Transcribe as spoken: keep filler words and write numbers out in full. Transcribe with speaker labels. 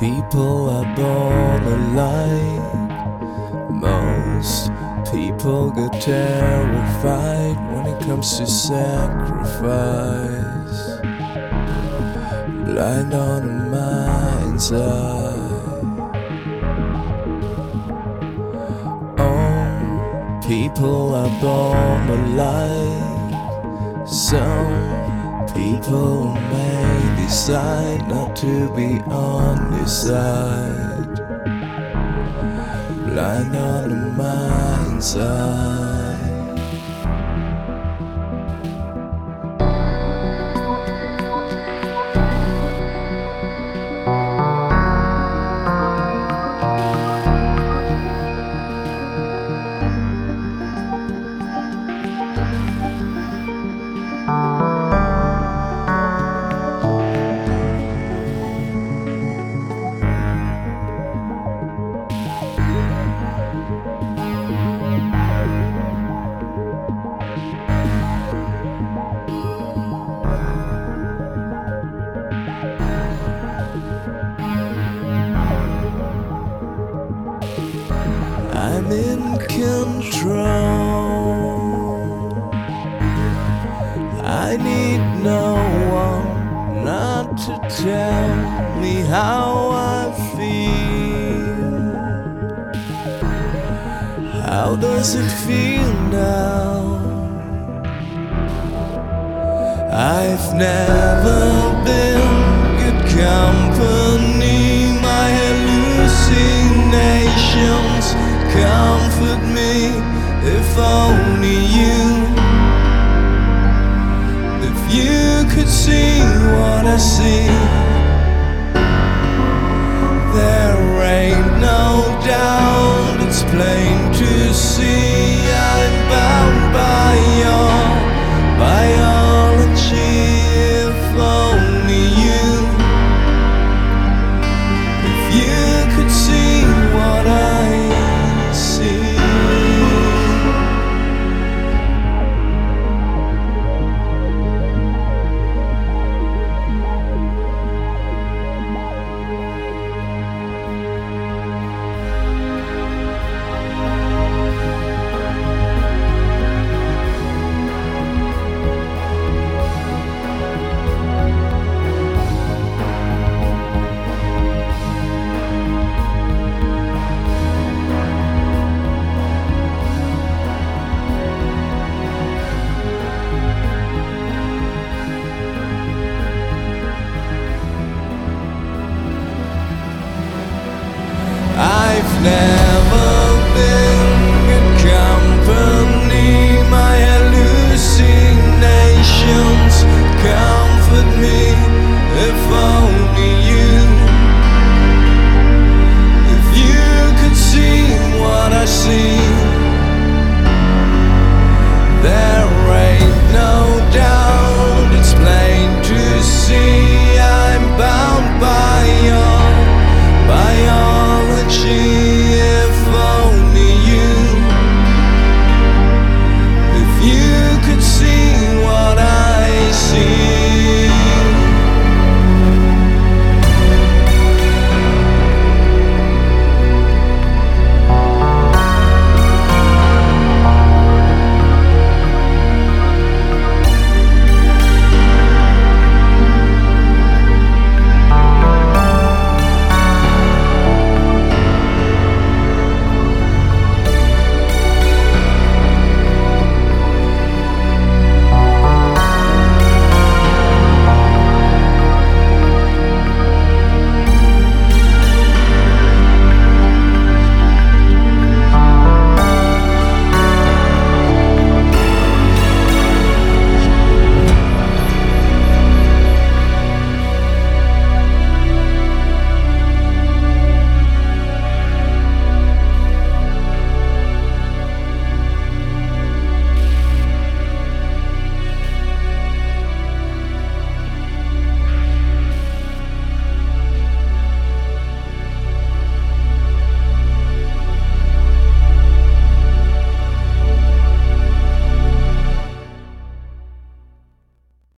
Speaker 1: People are born alike. Most people get terrified when it comes to sacrifice. Blind on the mind's eye. Oh, people are born alike. Some people may decide not to be on this side. Blind on the mind's eye. I'm in control. I need no one not to tell me how I feel. How does it feel now? I've never been good company. My hallucinations comfort me, if only you, if you could see what I see. There ain't no doubt, it's plain to see I'm bound.